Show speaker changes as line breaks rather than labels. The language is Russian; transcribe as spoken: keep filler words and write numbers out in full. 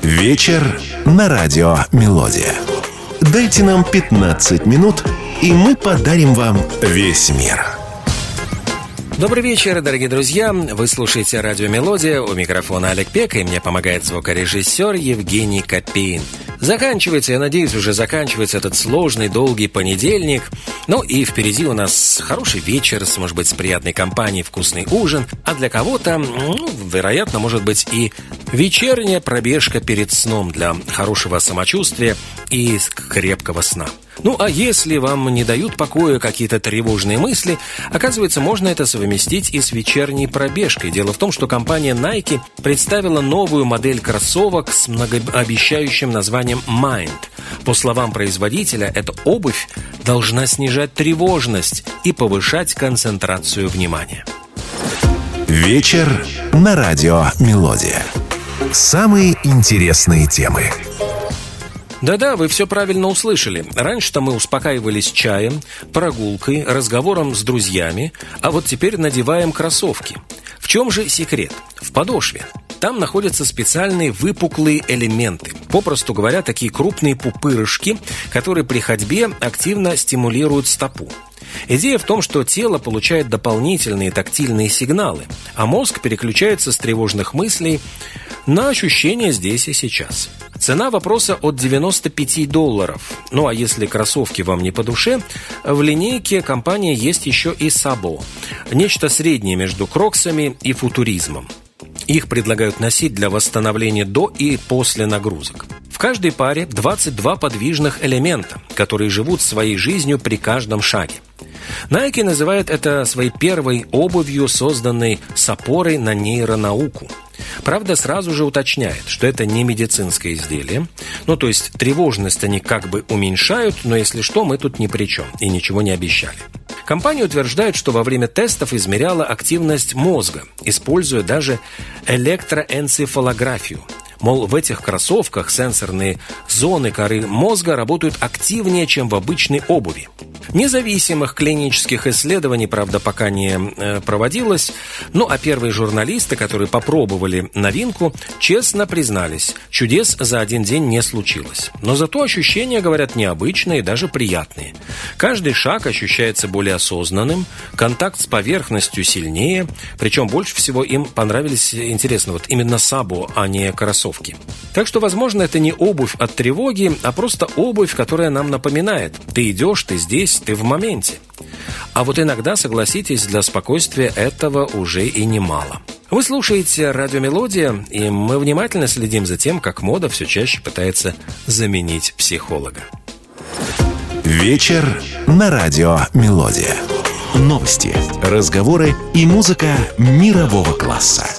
Вечер на радио «Мелодия». Дайте нам пятнадцать минут, и мы подарим вам весь мир.
Добрый вечер, дорогие друзья. Вы слушаете радио «Мелодия». У микрофона Олег Пек, и мне помогает звукорежиссер Евгений Копейн. Заканчивается, я надеюсь, уже заканчивается этот сложный, долгий понедельник. Ну и впереди у нас хороший вечер, с, может быть, с приятной компанией, вкусный ужин. А для кого-то, ну, вероятно, может быть и вечерняя пробежка перед сном для хорошего самочувствия и крепкого сна. Ну, а если вам не дают покоя какие-то тревожные мысли, оказывается, можно это совместить и с вечерней пробежкой. Дело в том, что компания Nike представила новую модель кроссовок с многообещающим названием Mind. По словам производителя, эта обувь должна снижать тревожность и повышать концентрацию внимания.
Вечер на радио «Мелодия». Самые интересные темы.
Да-да, вы все правильно услышали. Раньше-то мы успокаивались чаем, прогулкой, разговором с друзьями, а вот теперь надеваем кроссовки. В чем же секрет? В подошве. Там находятся специальные выпуклые элементы. Попросту говоря, такие крупные пупырышки, которые при ходьбе активно стимулируют стопу. Идея в том, что тело получает дополнительные тактильные сигналы, а мозг переключается с тревожных мыслей на ощущения здесь и сейчас. Цена вопроса от девяносто пять долларов. Ну а если кроссовки вам не по душе, в линейке компании есть еще и Сабо. Нечто среднее между кроксами и футуризмом. Их предлагают носить для восстановления до и после нагрузок. В каждой паре двадцать два подвижных элемента, которые живут своей жизнью при каждом шаге. Nike называет это своей первой обувью, созданной с опорой на нейронауку. Правда, сразу же уточняет, что это не медицинское изделие. Ну, то есть тревожность они как бы уменьшают, но если что, мы тут ни при чем и ничего не обещали. Компания утверждает, что во время тестов измеряла активность мозга, используя даже электроэнцефалографию. Мол, в этих кроссовках сенсорные зоны коры мозга работают активнее, чем в обычной обуви. Независимых клинических исследований, правда, пока не э, проводилось, ну а первые журналисты, которые попробовали новинку, честно признались, чудес за один день не случилось. Но зато ощущения, говорят, необычные и даже приятные. Каждый шаг ощущается более осознанным, контакт с поверхностью сильнее, причем больше всего им понравились, интересно, вот именно Сабо, а не кроссовки. Так что, возможно, это не обувь от тревоги, а просто обувь, которая нам напоминает: ты идешь, ты здесь, ты в моменте. А вот иногда, согласитесь, для спокойствия этого уже и немало. Вы слушаете радио «Мелодия», и мы внимательно следим за тем, как мода все чаще пытается заменить психолога.
Вечер на радио «Мелодия». Новости, разговоры и музыка мирового класса.